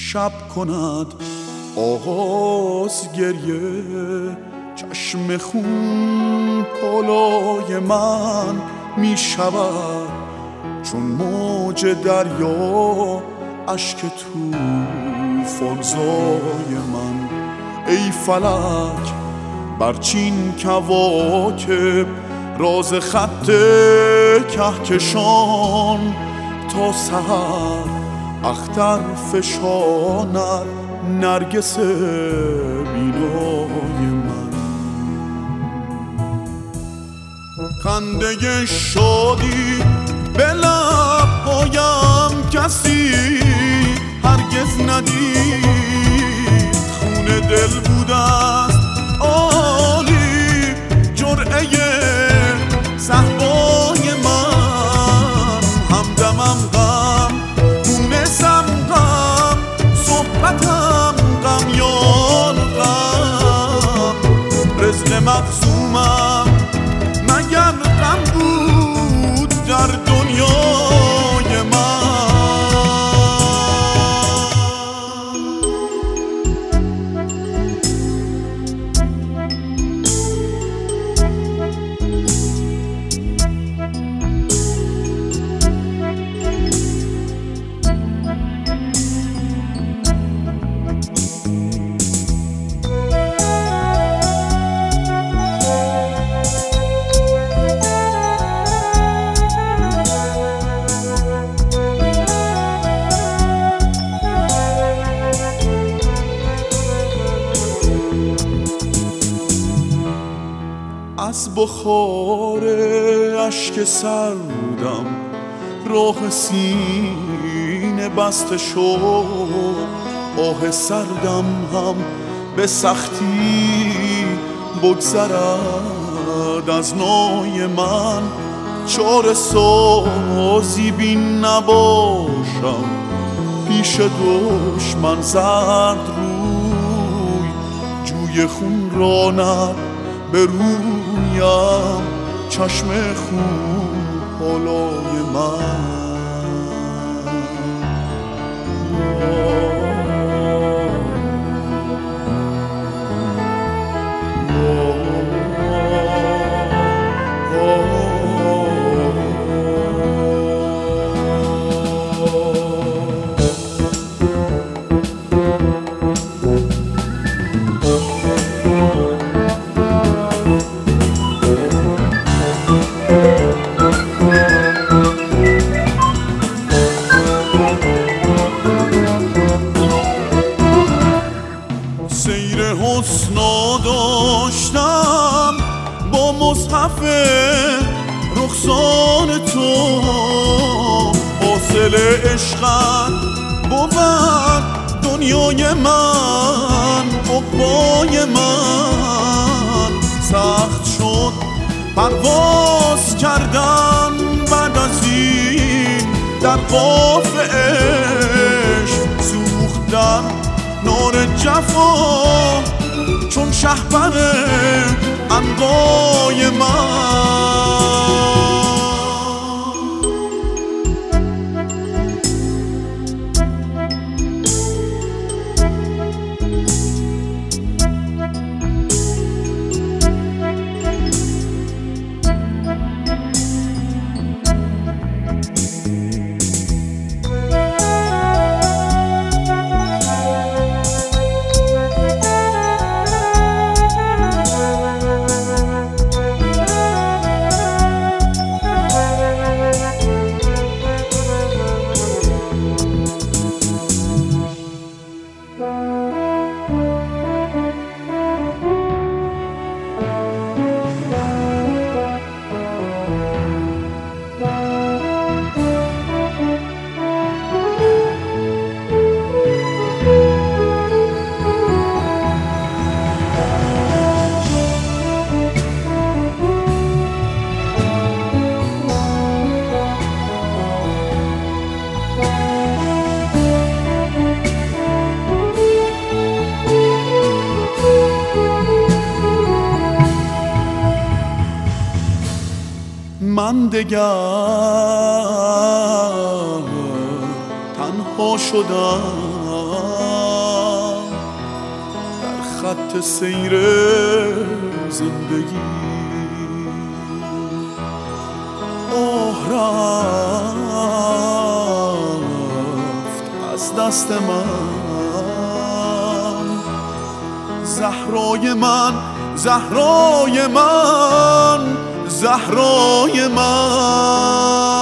شب کند آغاز گریه، چشم خون پالای من می شود چون موج دریا اشک طوفان‌زای من. ای فلک برچین کواکب راز خط کهکشان، تا سحر اختر فشاند نرگس بینای من. خنده شادی به لب‌هایم کسی هرگز ندید، خون دل بوده است عالی جرعه صحبای من. همدمم غم، مونسم غم، صحبتم غم یان غم، رزق مقسومم مگر غم بود در دنیای من. از بخار اشک سردم راه سینه بسته شد، آه سردم هم به سختی بگذرد از نای من. چاره سازی بین نباشم پیش دشمن زرد روی، جوی خون راند به رویم چشم خون پالای من. سیر حسنا داشتم با مصحف رخسان تو، حاصل عشقت بود دنیای من عقبای من. سخت شد پرواز کردن بعد از این در قاف عشق، سوختن نار جفا چون شهپر عنقای من. من دگر تنها شدم، خط سیر زندگی. رفت از دست من زهرای من، زهرای من، زهرای من.